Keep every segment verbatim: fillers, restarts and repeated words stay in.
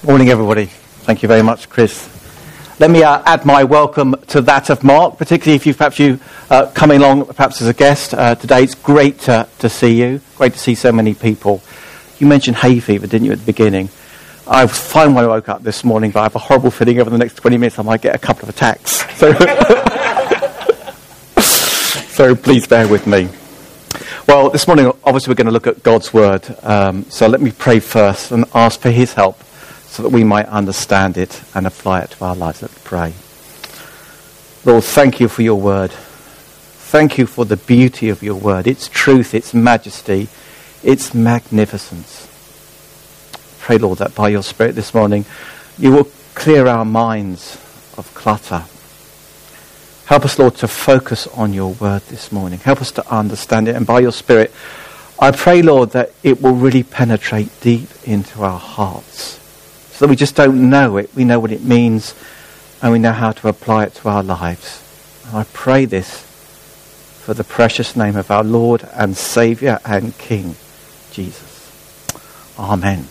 Morning, everybody. Thank you very much, Chris. Let me uh, add my welcome to that of Mark, particularly if you've perhaps you uh, coming along perhaps as a guest uh, today. It's great to, to see you. Great to see so many people. You mentioned hay fever, didn't you, at the beginning? I was fine when I woke up this morning, but I have a horrible feeling over the next twenty minutes I might get a couple of attacks. So, so please bear with me. Well, this morning, obviously, we're going to look at God's Word. Um, so let me pray first and ask for His help so that we might understand it and apply it to our lives. Let's pray. Lord, thank you for your Word. Thank you for the beauty of your Word, its truth, its majesty, its magnificence. Pray, Lord, that by your Spirit this morning, you will clear our minds of clutter. Help us, Lord, to focus on your Word this morning. Help us to understand it. And by your Spirit, I pray, Lord, that it will really penetrate deep into our hearts, so that we just don't know it. We know what it means, and we know how to apply it to our lives. And I pray this for the precious name of our Lord and Saviour and King, Jesus. Amen.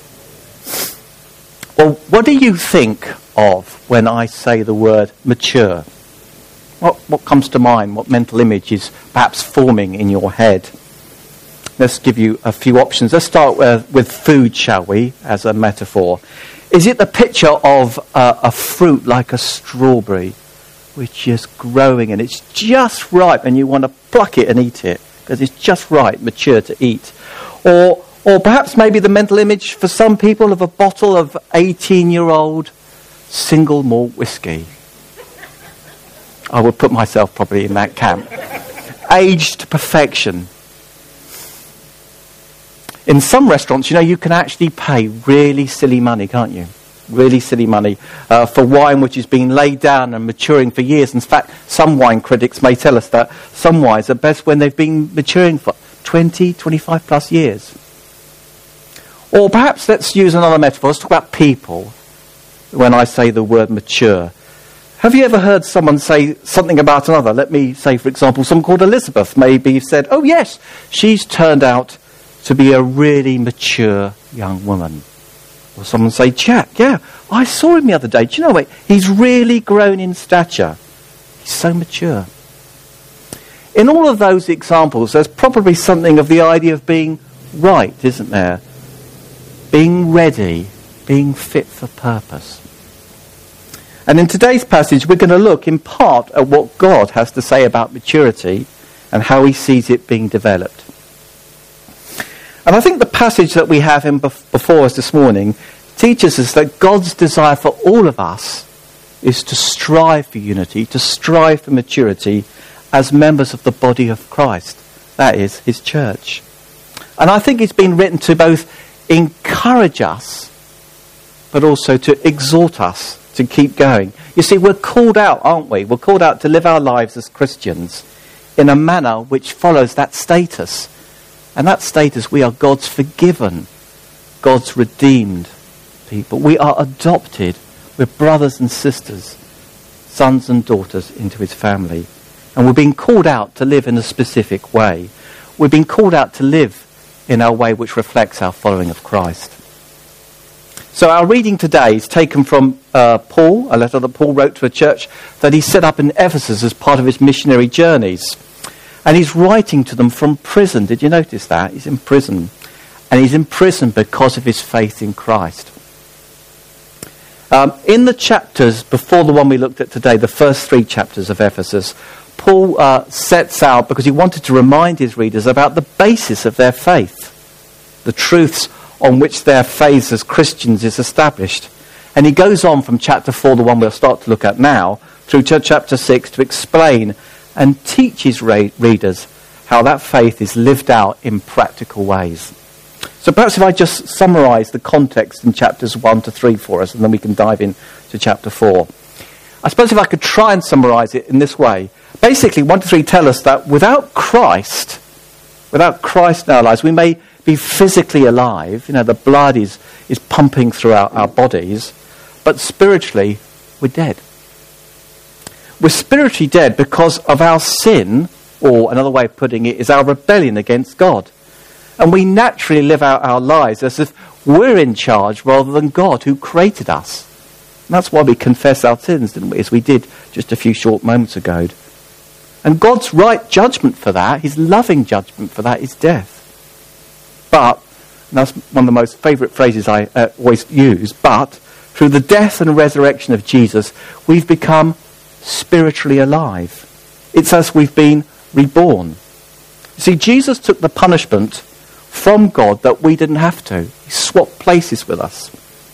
Well, what do you think of when I say the word mature? What, what comes to mind? What mental image is perhaps forming in your head? Let's give you a few options. Let's start with, with food, shall we, as a metaphor. Is it the picture of uh, a fruit like a strawberry, which is growing and it's just ripe and you want to pluck it and eat it because it's just right, mature to eat? Or, or perhaps maybe the mental image for some people of a bottle of eighteen-year-old single malt whiskey. I would put myself probably in that camp. Aged to perfection. In some restaurants, you know, you can actually pay really silly money, can't you? Really silly money uh, for wine which has been laid down and maturing for years. In fact, some wine critics may tell us that some wines are best when they've been maturing for twenty, twenty-five plus years. Or perhaps let's use another metaphor. Let's talk about people when I say the word mature. Have you ever heard someone say something about another? Let me say, for example, someone called Elizabeth maybe said, oh yes, she's turned out to be a really mature young woman. Or someone say, Jack, yeah, I saw him the other day. Do you know what? He's really grown in stature. He's so mature. In all of those examples, there's probably something of the idea of being right, isn't there? Being ready, being fit for purpose. And in today's passage, we're going to look in part at what God has to say about maturity and how he sees it being developed. And I think the passage that we have in before us this morning teaches us that God's desire for all of us is to strive for unity, to strive for maturity as members of the body of Christ. That is, his church. And I think it's been written to both encourage us, but also to exhort us to keep going. You see, we're called out, aren't we? We're called out to live our lives as Christians in a manner which follows that status. And that status, we are God's forgiven, God's redeemed people. We are adopted. We're brothers and sisters, sons and daughters into his family. And we're being called out to live in a specific way. We're being called out to live in a way which reflects our following of Christ. So our reading today is taken from uh, Paul, a letter that Paul wrote to a church that he set up in Ephesus as part of his missionary journeys. And he's writing to them from prison. Did you notice that? He's in prison. And he's in prison because of his faith in Christ. Um, in the chapters before the one we looked at today, the first three chapters of Ephesus, Paul uh, sets out, because he wanted to remind his readers about the basis of their faith, the truths on which their faith as Christians is established. And he goes on from chapter four, the one we'll start to look at now, through to chapter six to explain and teach his ra- readers how that faith is lived out in practical ways. So perhaps if I just summarise the context in chapters one to three for us, and then we can dive into chapter four. I suppose if I could try and summarise it in this way. Basically, one to three tell us that without Christ, without Christ in our lives, we may be physically alive. You know, the blood is, is pumping throughout our bodies, but spiritually, we're dead. We're spiritually dead because of our sin, or another way of putting it is our rebellion against God. And we naturally live out our lives as if We're in charge rather than God who created us. And that's why we confess our sins, didn't we, as we did just a few short moments ago. And God's right judgment for that, his loving judgment for that, is death. But, and that's one of the most favourite phrases I uh, always use, but through the death and resurrection of Jesus, we've become spiritually alive. It's as we've been reborn. See, Jesus took the punishment from God that we didn't have to. He swapped places with us.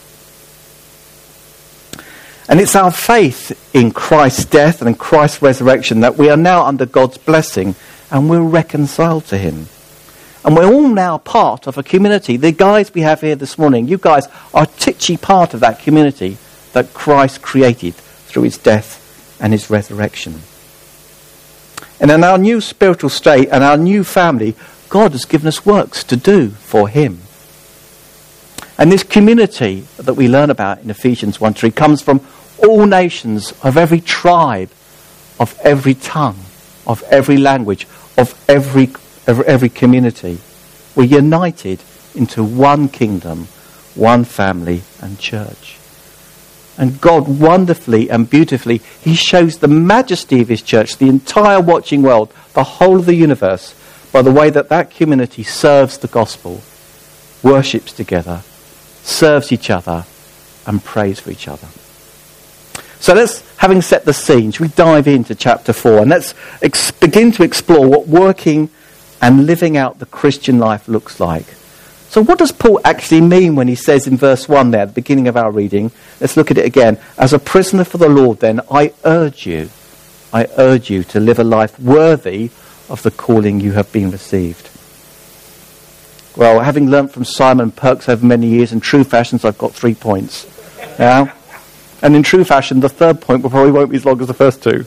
And it's our faith in Christ's death and in Christ's resurrection that we are now under God's blessing and we're reconciled to him. And we're all now part of a community. The guys we have here this morning, you guys are a titchy part of that community that Christ created through his death and his resurrection. And in our new spiritual state and our new family, God has given us works to do for him. And this community that we learn about in Ephesians one three comes from all nations, of every tribe, of every tongue, of every language, of every, every, every community. We're united into one kingdom, one family and church. And God wonderfully and beautifully, he shows the majesty of his church, the entire watching world, the whole of the universe, by the way that that community serves the gospel, worships together, serves each other, and prays for each other. So let's, having set the scene, shall we dive into chapter four, and let's ex- begin to explore what working and living out the Christian life looks like. So what does Paul actually mean when he says in verse one there, at the beginning of our reading, let's look at it again. As a prisoner for the Lord then, I urge you, I urge you to live a life worthy of the calling you have been received. Well, having learnt from Simon Perks over many years, in true fashions, I've got three points. Yeah? And in true fashion, the third point will probably won't be as long as the first two.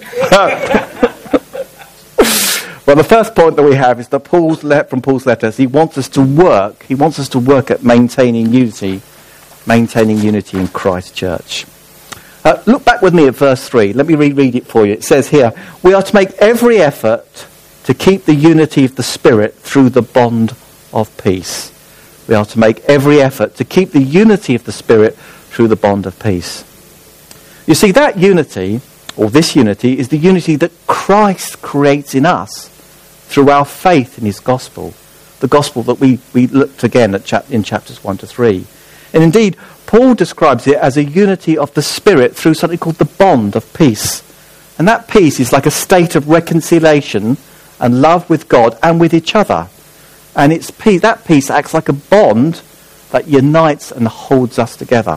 Well, the first point that we have is that Paul's le- from Paul's letters, he wants us to work, he wants us to work at maintaining unity, maintaining unity in Christ's church. Uh, look back with me at verse three. Let me reread it for you. It says here, we are to make every effort to keep the unity of the Spirit through the bond of peace. We are to make every effort to keep the unity of the Spirit through the bond of peace. You see, that unity, or this unity, is the unity that Christ creates in us through our faith in his gospel. The gospel that we, we looked again at chap- in chapters one to three. And indeed, Paul describes it as a unity of the Spirit through something called the bond of peace. And that peace is like a state of reconciliation and love with God and with each other. And it's peace, that peace acts like a bond that unites and holds us together.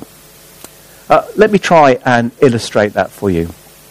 Uh, let me try and illustrate that for you.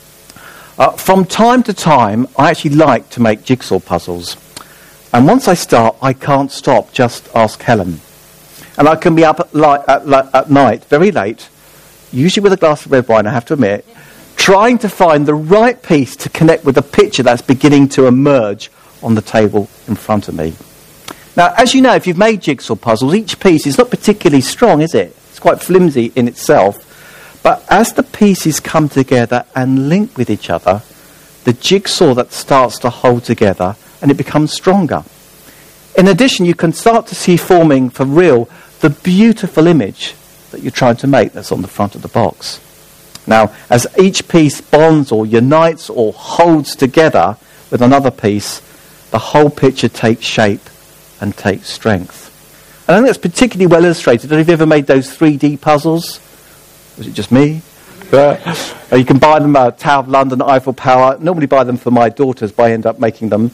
Uh, from time to time, I actually like to make jigsaw puzzles. And once I start, I can't stop. Just ask Helen. And I can be up at, li- at, li- at night, very late, usually with a glass of red wine, I have to admit, trying to find the right piece to connect with the picture that's beginning to emerge on the table in front of me. Now, as you know, if you've made jigsaw puzzles, each piece is not particularly strong, is it? It's quite flimsy in itself. But as the pieces come together and link with each other, the jigsaw that starts to hold together and it becomes stronger. In addition, you can start to see forming for real the beautiful image that you're trying to make that's on the front of the box. Now, as each piece bonds or unites or holds together with another piece, the whole picture takes shape and takes strength. And I think that's particularly well illustrated. Have you ever made those three D puzzles? Was it just me? Uh, you can buy them at Tower of London, Eiffel Tower. Normally buy them for my daughters, but I end up making them.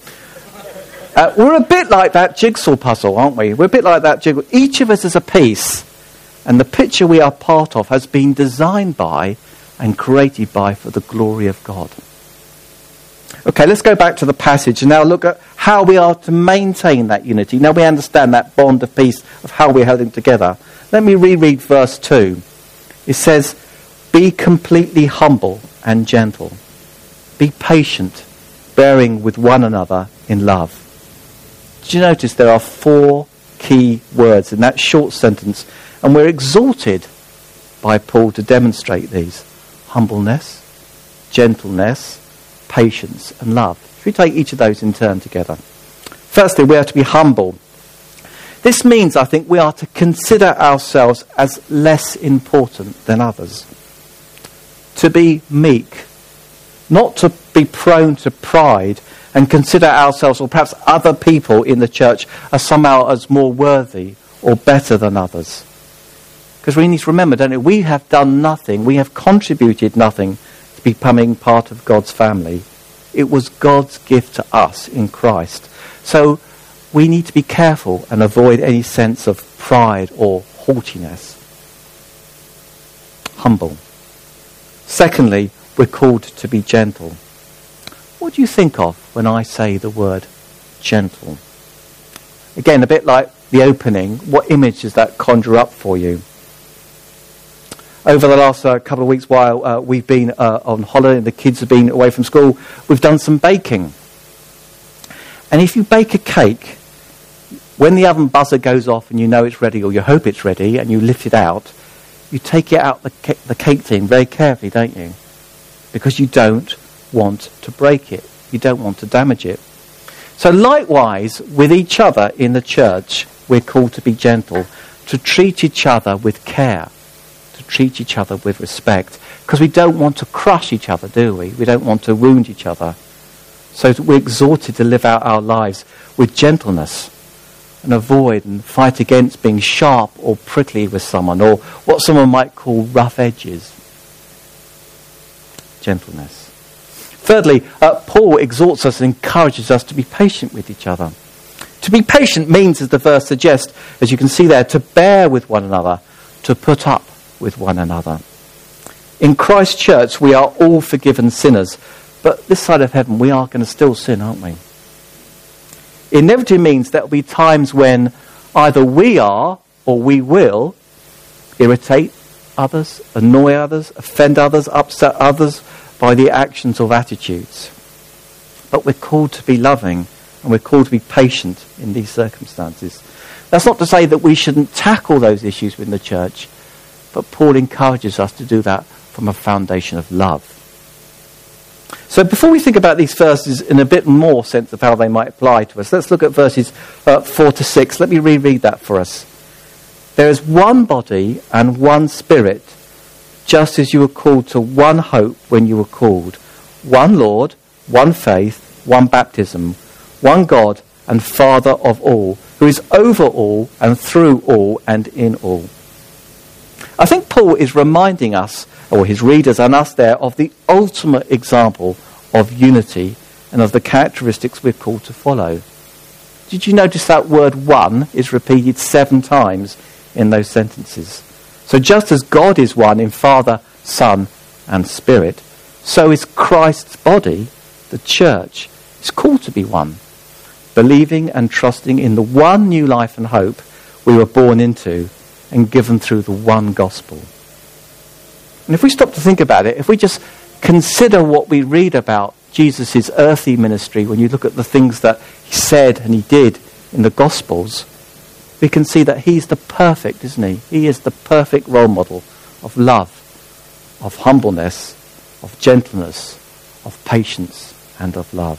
Uh, we're a bit like that jigsaw puzzle, aren't we? We're a bit like that jigsaw. Each of us is a piece, and the picture we are part of has been designed by and created by for the glory of God. Okay, let's go back to the passage and now look at how we are to maintain that unity. Now we understand that bond of peace of how we're holding together. Let me reread verse two. It says, be completely humble and gentle. Be patient, bearing with one another in love. Did you notice there are four key words in that short sentence? And we're exhorted by Paul to demonstrate these. Humbleness, gentleness, patience and love. Should we take each of those in turn together? Firstly, we are to be humble. This means, I think, we are to consider ourselves as less important than others. To be meek, not to be prone to pride and consider ourselves, or perhaps other people in the church, as somehow as more worthy or better than others. Because we need to remember, don't we, we have done nothing, we have contributed nothing to becoming part of God's family. It was God's gift to us in Christ. So we need to be careful and avoid any sense of pride or haughtiness. Humble. Secondly, we're called to be gentle. What do you think of when I say the word gentle? Again, a bit like the opening, what image does that conjure up for you? Over the last uh, couple of weeks while uh, we've been uh, on holiday and the kids have been away from school, we've done some baking. And if you bake a cake, when the oven buzzer goes off and you know it's ready, or you hope it's ready, and you lift it out, you take it out the, ca- the cake tin very carefully, don't you? Because you don't want to break it. You don't want to damage it. So likewise, with each other in the church, we're called to be gentle, to treat each other with care, to treat each other with respect, because we don't want to crush each other, do we? We don't want to wound each other. So we're exhorted to live out our lives with gentleness and avoid and fight against being sharp or prickly with someone, or what someone might call rough edges. Gentleness. Thirdly, uh, Paul exhorts us and encourages us to be patient with each other. To be patient means, as the verse suggests, as you can see there, to bear with one another, to put up with one another. In Christ's church, we are all forgiven sinners, but this side of heaven, we are going to still sin, aren't we? It inevitably means there will be times when either we are, or we will, irritate others, annoy others, offend others, upset others by the actions or attitudes. But we're called to be loving, and we're called to be patient in these circumstances. That's not to say that we shouldn't tackle those issues within the church, but Paul encourages us to do that from a foundation of love. So before we think about these verses in a bit more sense of how they might apply to us, let's look at verses uh, four to six. Let me reread that for us. There is one body and one spirit, just as you were called to one hope when you were called. One Lord, one faith, one baptism, one God and Father of all, who is over all and through all and in all. I think Paul is reminding us, or his readers and us there, of the ultimate example of unity and of the characteristics we're called to follow. Did you notice that word one is repeated seven times in those sentences? So just as God is one in Father, Son and Spirit, so is Christ's body, the church, is called to be one, believing and trusting in the one new life and hope we were born into and given through the one gospel. And if we stop to think about it, if we just consider what we read about Jesus' earthly ministry, when you look at the things that he said and he did in the Gospels, we can see that he's the perfect, isn't he? He is the perfect role model of love, of humbleness, of gentleness, of patience, and of love.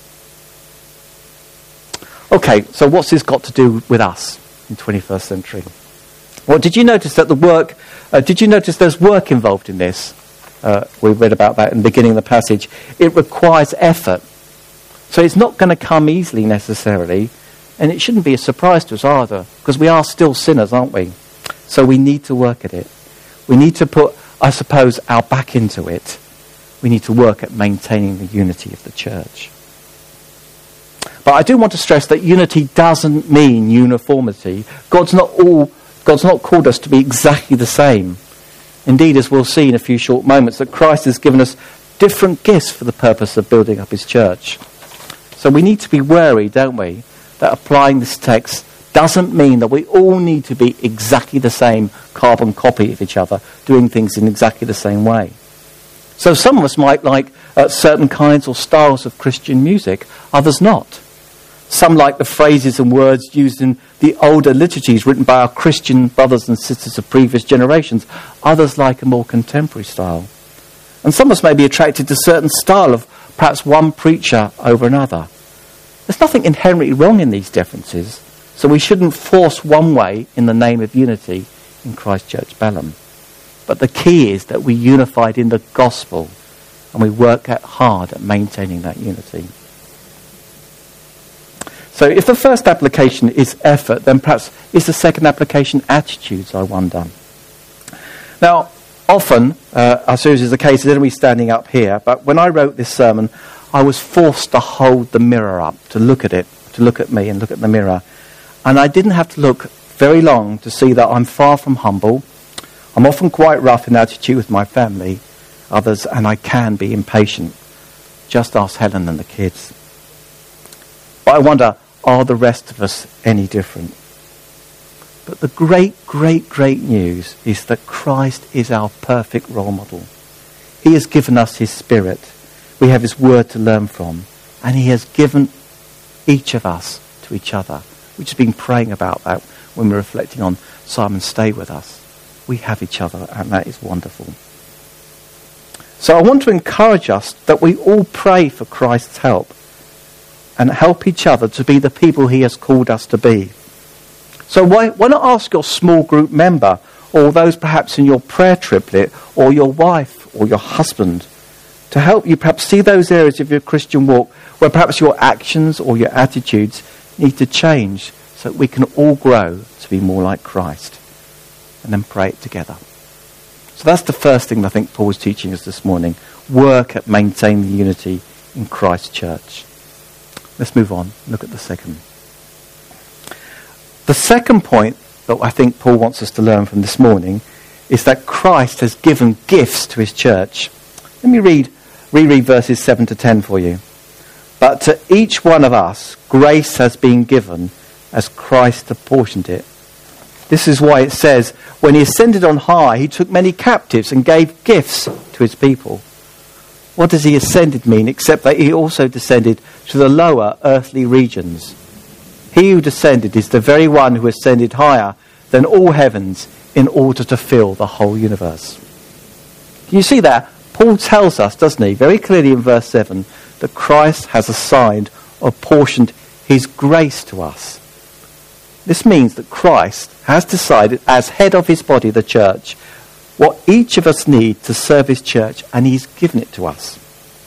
Okay, so what's this got to do with us in the twenty-first century? Well, did you notice that the work, uh, did you notice there's work involved in this? Uh, we read about that in the beginning of the passage. It requires effort. So it's not going to come easily necessarily, and it shouldn't be a surprise to us either, because we are still sinners, aren't we? So we need to work at it. We need to put, I suppose, our back into it. We need to work at maintaining the unity of the church. But I do want to stress that unity doesn't mean uniformity. God's not all, God's not called us to be exactly the same. Indeed, as we'll see in a few short moments, that Christ has given us different gifts for the purpose of building up his church. So we need to be wary, don't we, that applying this text doesn't mean that we all need to be exactly the same carbon copy of each other, doing things in exactly the same way. So some of us might like uh, certain kinds or styles of Christian music, others not. Some like the phrases and words used in the older liturgies written by our Christian brothers and sisters of previous generations. Others like a more contemporary style. And some of us may be attracted to a certain style of perhaps one preacher over another. There's nothing inherently wrong in these differences, So we shouldn't force one way in the name of unity in Christchurch Balham. But the key is that we unified in the gospel and we work out hard at maintaining that unity. So if the first application is effort, then perhaps is the second application attitudes, I wonder. Now, often, uh, I suppose is the case, is we standing up here, but when I wrote this sermon, I was forced to hold the mirror up, to look at it, to look at me and look at the mirror. And I didn't have to look very long to see that I'm far from humble. I'm often quite rough in attitude with my family, others, and I can be impatient. Just ask Helen and the kids. But I wonder, are the rest of us any different? But the great, great, great news is that Christ is our perfect role model. He has given us his Spirit. We have his word to learn from. And he has given each of us to each other. We've just been praying about that when we're reflecting on Simon Stay With Us. We have each other, and that is wonderful. So I want to encourage us that we all pray for Christ's help and help each other to be the people he has called us to be. So why, why not ask your small group member, or those perhaps in your prayer triplet, or your wife, or your husband, to help you perhaps see those areas of your Christian walk where perhaps your actions or your attitudes need to change so that we can all grow to be more like Christ. And then pray it together. So that's the first thing I think Paul was teaching us this morning. Work at maintaining the unity in Christ's church. Let's move on. Look at the second. The second point that I think Paul wants us to learn from this morning is that Christ has given gifts to his church. Let me read, reread verses seven to ten for you. But to each one of us, grace has been given as Christ apportioned it. This is why it says, when he ascended on high, he took many captives and gave gifts to his people. What does he ascended mean, except that he also descended to the lower earthly regions? He who descended is the very one who ascended higher than all heavens in order to fill the whole universe. Can you see that? Paul tells us, doesn't he, very clearly in verse seven, that Christ has assigned or apportioned his grace to us. This means that Christ has decided, as head of his body, the church, what each of us need to serve his church, and he's given it to us.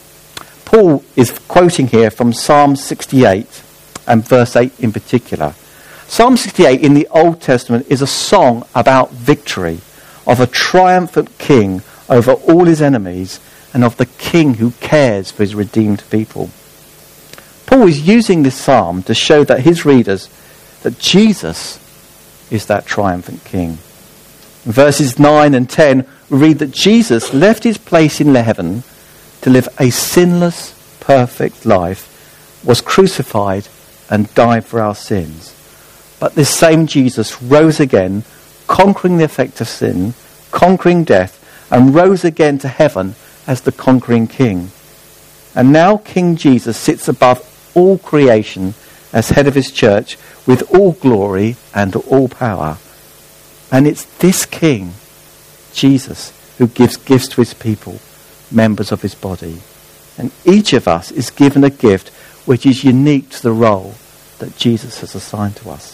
Paul is quoting here from Psalm sixty-eight, and verse eight in particular. Psalm sixty-eight in the Old Testament is a song about victory, of a triumphant king over all his enemies, and of the king who cares for his redeemed people. Paul is using this psalm to show that his readers that Jesus is that triumphant king. In verses nine and ten, we read that Jesus left his place in heaven to live a sinless, perfect life, was crucified and died for our sins. But this same Jesus rose again, conquering the effect of sin, conquering death, and rose again to heaven as the conquering king. And now King Jesus sits above all creation as head of his church with all glory and all power. And it's this king, Jesus, who gives gifts to his people, members of his body. And each of us is given a gift which is unique to the role that Jesus has assigned to us.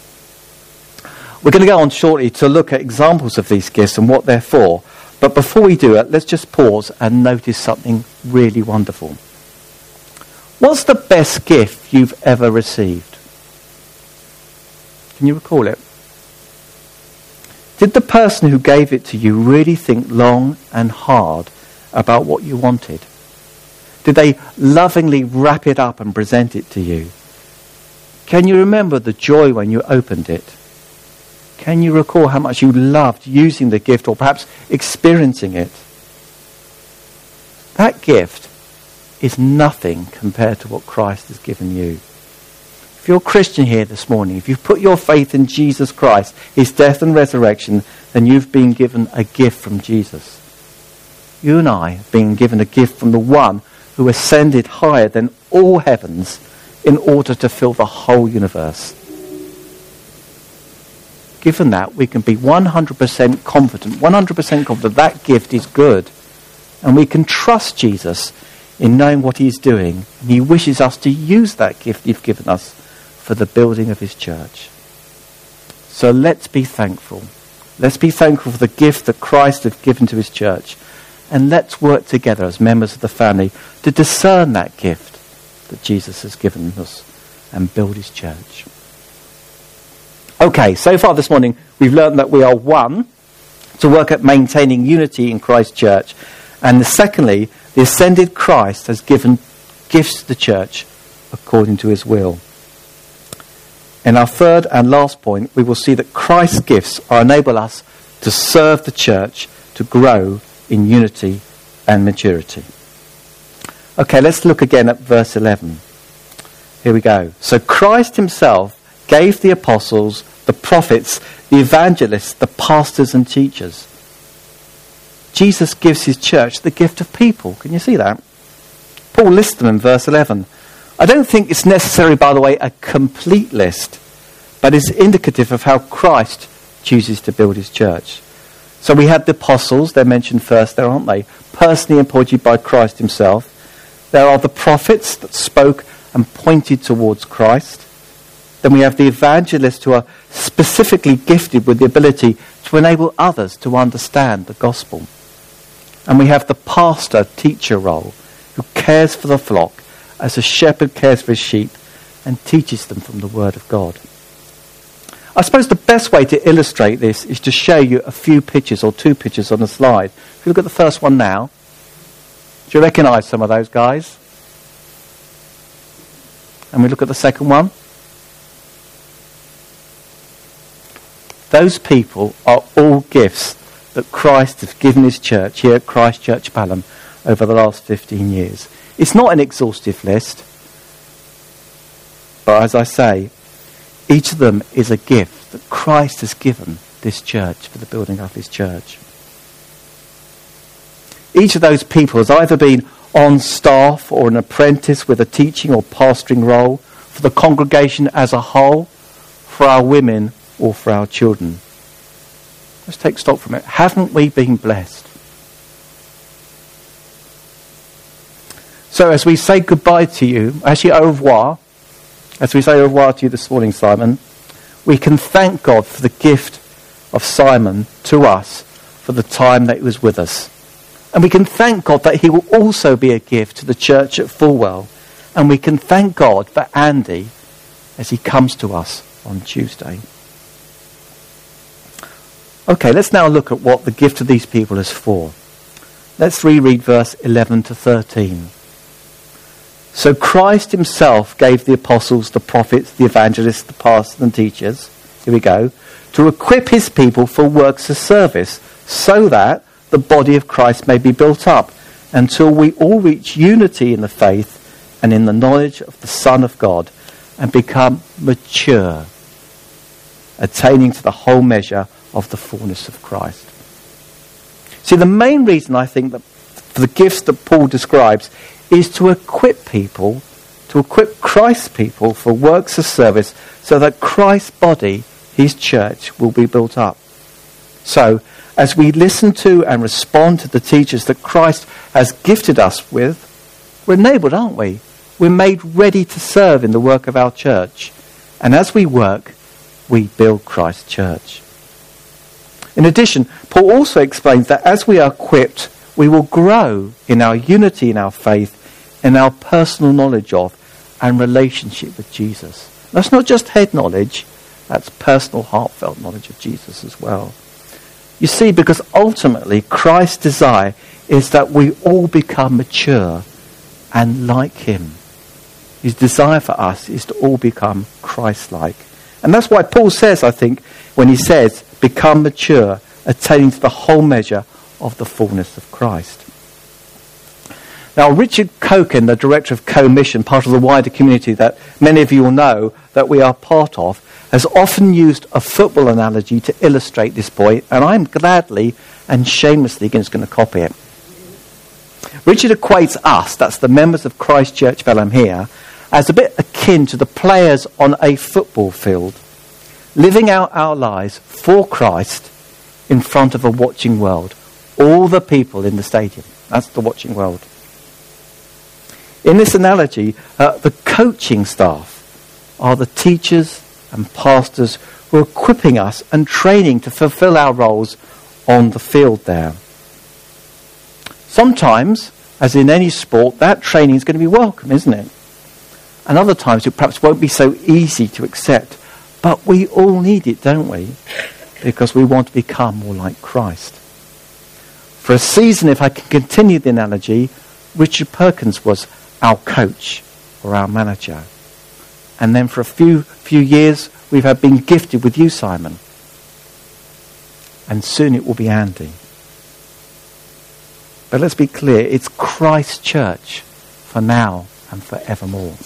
We're going to go on shortly to look at examples of these gifts and what they're for. But before we do it, let's just pause and notice something really wonderful. What's the best gift you've ever received? Can you recall it? Did the person who gave it to you really think long and hard about what you wanted? Did they lovingly wrap it up and present it to you? Can you remember the joy when you opened it? Can you recall how much you loved using the gift or perhaps experiencing it? That gift is nothing compared to what Christ has given you. If you're a Christian here this morning, if you've put your faith in Jesus Christ, his death and resurrection, then you've been given a gift from Jesus. You and I have been given a gift from the one who ascended higher than all heavens in order to fill the whole universe. Given that, we can be one hundred percent confident, one hundred percent confident that gift is good. And we can trust Jesus in knowing what he's doing. And he wishes us to use that gift he's given us for the building of his church. So let's be thankful. Let's be thankful for the gift that Christ has given to his church. And let's work together as members of the family to discern that gift that Jesus has given us and build his church. Okay, so far this morning we've learned that we are one, to work at maintaining unity in Christ's church. And secondly, the ascended Christ has given gifts to the church according to his will. In our third and last point, we will see that Christ's gifts are enable us to serve the church to grow in unity and maturity. Okay, let's look again at verse eleven. Here we go. So Christ himself gave the apostles, the prophets, the evangelists, the pastors and teachers. Jesus gives his church the gift of people. Can you see that? Paul lists them in verse eleven. I don't think it's necessarily, by the way, a complete list, but it's indicative of how Christ chooses to build his church. So we have the apostles, they're mentioned first there, aren't they? Personally appointed by Christ himself. There are the prophets that spoke and pointed towards Christ. Then we have the evangelists who are specifically gifted with the ability to enable others to understand the gospel. And we have the pastor teacher role, who cares for the flock as a shepherd cares for his sheep and teaches them from the word of God. I suppose the best way to illustrate this is to show you a few pictures or two pictures on the slide. If you look at the first one now, do you recognise some of those guys? And we look at the second one. Those people are all gifts that Christ has given his church here at Christ Church Pelham over the last fifteen years. It's not an exhaustive list, but as I say, each of them is a gift that Christ has given this church for the building of his church. Each of those people has either been on staff or an apprentice with a teaching or pastoring role for the congregation as a whole, for our women or for our children. Let's take stock from it. Haven't we been blessed? So as we say goodbye to you, actually au revoir, as we say au revoir to you this morning, Simon, we can thank God for the gift of Simon to us for the time that he was with us. And we can thank God that he will also be a gift to the church at Fulwell. And we can thank God for Andy as he comes to us on Tuesday. Okay, let's now look at what the gift of these people is for. Let's reread verse eleven to thirteen. So Christ himself gave the apostles, the prophets, the evangelists, the pastors and teachers, here we go, to equip his people for works of service, so that the body of Christ may be built up, until we all reach unity in the faith and in the knowledge of the Son of God, and become mature, attaining to the whole measure of the fullness of Christ. See, the main reason I think that for the gifts that Paul describes is to equip people, to equip Christ's people for works of service, so that Christ's body, his church, will be built up. So, as we listen to and respond to the teachers that Christ has gifted us with, we're enabled, aren't we? We're made ready to serve in the work of our church. And as we work, we build Christ's church. In addition, Paul also explains that as we are equipped, we will grow in our unity in our faith, in our personal knowledge of and relationship with Jesus. That's not just head knowledge, that's personal, heartfelt knowledge of Jesus as well. You see, because ultimately Christ's desire is that we all become mature and like him. His desire for us is to all become Christ-like. And that's why Paul says, I think, when he says, become mature, attaining to the whole measure of the fullness of Christ. Now, Richard Coken, the director of Co-Mission, part of the wider community that many of you will know that we are part of, has often used a football analogy to illustrate this point, and I'm gladly and shamelessly just going to copy it. Richard equates us, that's the members of Christ Church Pelham here, as a bit akin to the players on a football field, living out our lives for Christ in front of a watching world. All the people in the stadium. That's the watching world. In this analogy, uh, the coaching staff are the teachers and pastors who are equipping us and training to fulfill our roles on the field there. Sometimes, as in any sport, that training is going to be welcome, isn't it? And other times it perhaps won't be so easy to accept. But we all need it, don't we? Because we want to become more like Christ. For a season, if I can continue the analogy, Richard Perkins was our coach or our manager. And then for a few few years, we've had been gifted with you, Simon. And soon it will be Andy. But let's be clear, it's Christ's church for now and forevermore.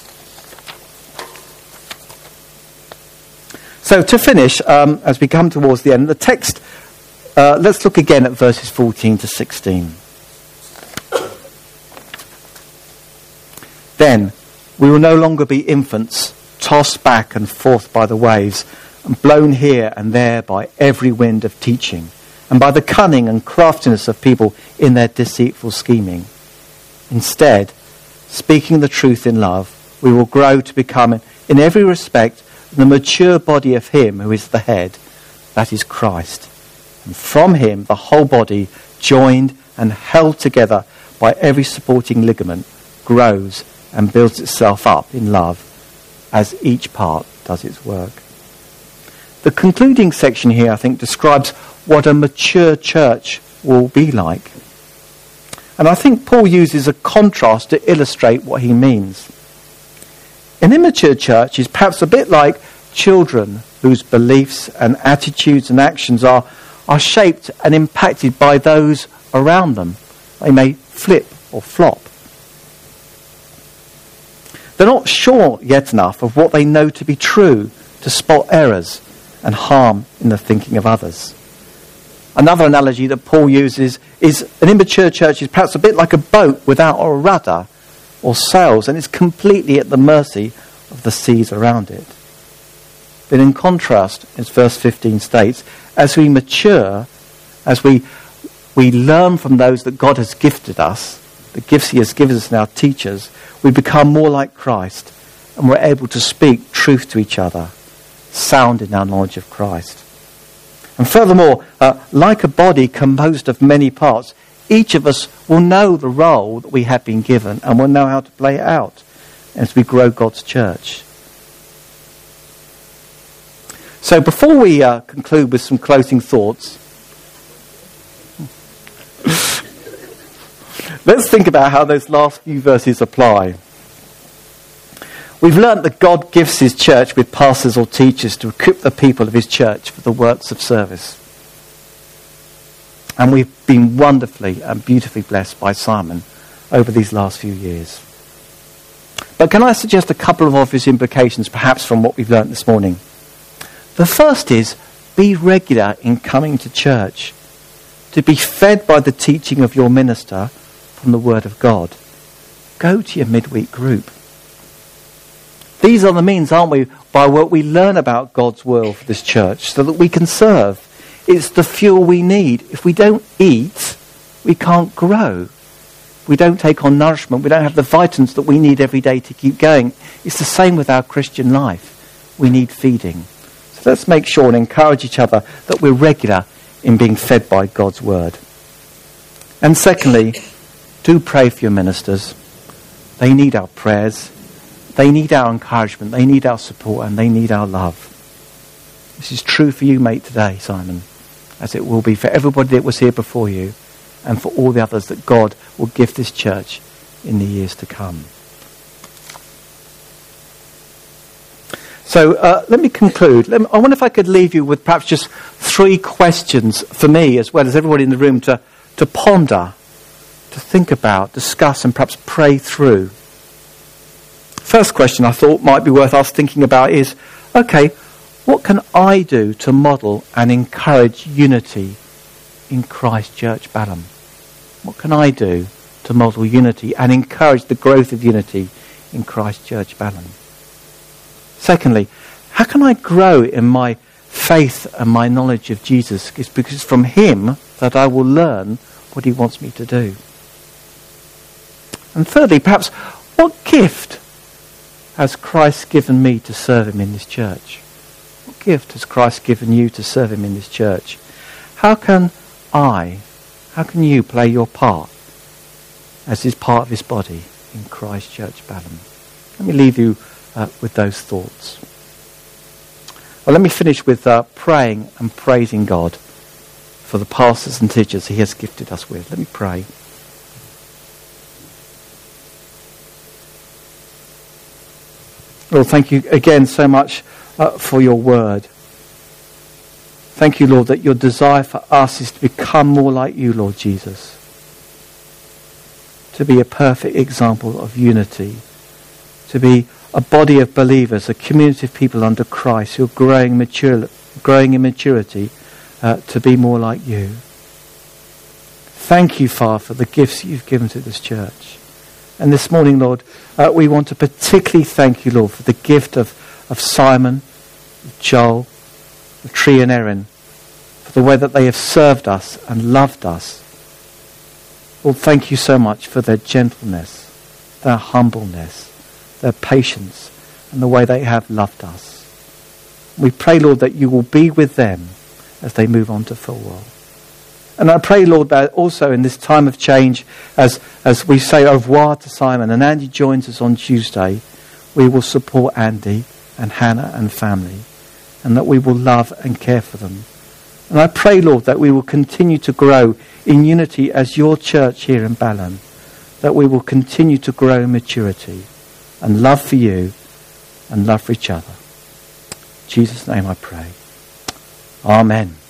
So to finish, um, as we come towards the end, the text, uh, let's look again at verses fourteen to sixteen. Then we will no longer be infants, tossed back and forth by the waves, and blown here and there by every wind of teaching, and by the cunning and craftiness of people in their deceitful scheming. Instead, speaking the truth in love, we will grow to become, in every respect, the mature body of him who is the head, that is Christ. And from him, the whole body, joined and held together by every supporting ligament, grows and builds itself up in love as each part does its work. The concluding section here, I think, describes what a mature church will be like. And I think Paul uses a contrast to illustrate what he means. An immature church is perhaps a bit like children whose beliefs and attitudes and actions are, are shaped and impacted by those around them. They may flip or flop. They're not sure yet enough of what they know to be true to spot errors and harm in the thinking of others. Another analogy that Paul uses is an immature church is perhaps a bit like a boat without a rudder or sails, and it's completely at the mercy of the seas around it. But in contrast, as verse fifteen states, as we mature, as we we learn from those that God has gifted us, the gifts he has given us in our teachers, we become more like Christ, and we're able to speak truth to each other, sound in our knowledge of Christ. And furthermore, uh, like a body composed of many parts, each of us will know the role that we have been given and will know how to play it out as we grow God's church. So before we uh, conclude with some closing thoughts, let's think about how those last few verses apply. We've learnt that God gives his church with pastors or teachers to equip the people of his church for the works of service. And we've been wonderfully and beautifully blessed by Simon over these last few years. But can I suggest a couple of obvious implications perhaps from what we've learnt this morning? The first is, be regular in coming to church, to be fed by the teaching of your minister from the Word of God. Go to your midweek group. These are the means, aren't we, by what we learn about God's will for this church so that we can serve. It's the fuel we need. If we don't eat, we can't grow. We don't take on nourishment. We don't have the vitamins that we need every day to keep going. It's the same with our Christian life. We need feeding. So let's make sure and encourage each other that we're regular in being fed by God's word. And secondly, do pray for your ministers. They need our prayers. They need our encouragement. They need our support, and they need our love. This is true for you, mate, today, Simon, as it will be for everybody that was here before you and for all the others that God will give this church in the years to come. So uh, let me conclude. Let me, I wonder if I could leave you with perhaps just three questions for me as well as everybody in the room to, to ponder, to think about, discuss and perhaps pray through. First question I thought might be worth us thinking about is, okay, what can I do to model and encourage unity in Christ Church Balham? What can I do to model unity and encourage the growth of unity in Christ Church Balham? Secondly, how can I grow in my faith and my knowledge of Jesus? It's because it's from him that I will learn what he wants me to do. And thirdly, perhaps, what gift has Christ given me to serve him in this church? What gift has Christ given you to serve him in this church? How can I, how can you play your part as his part of his body in Christ Church Balham? Let me leave you uh, with those thoughts. Well, let me finish with uh, praying and praising God for the pastors and teachers he has gifted us with. Let me pray. Lord, thank you again so much uh, for your word. Thank you, Lord, that your desire for us is to become more like you, Lord Jesus. To be a perfect example of unity. To be a body of believers, a community of people under Christ who are growing, mature, growing in maturity uh, to be more like you. Thank you, Father, for the gifts you've given to this church. And this morning, Lord, uh, we want to particularly thank you, Lord, for the gift of, of Simon, Joel, Tree and Erin, for the way that they have served us and loved us. Lord, thank you so much for their gentleness, their humbleness, their patience, and the way they have loved us. We pray, Lord, that you will be with them as they move on to Fulwell. And I pray, Lord, that also in this time of change, as, as we say au revoir to Simon, and Andy joins us on Tuesday, we will support Andy and Hannah and family, and that we will love and care for them. And I pray, Lord, that we will continue to grow in unity as your church here in Balham, that we will continue to grow in maturity and love for you and love for each other. In Jesus' name I pray. Amen.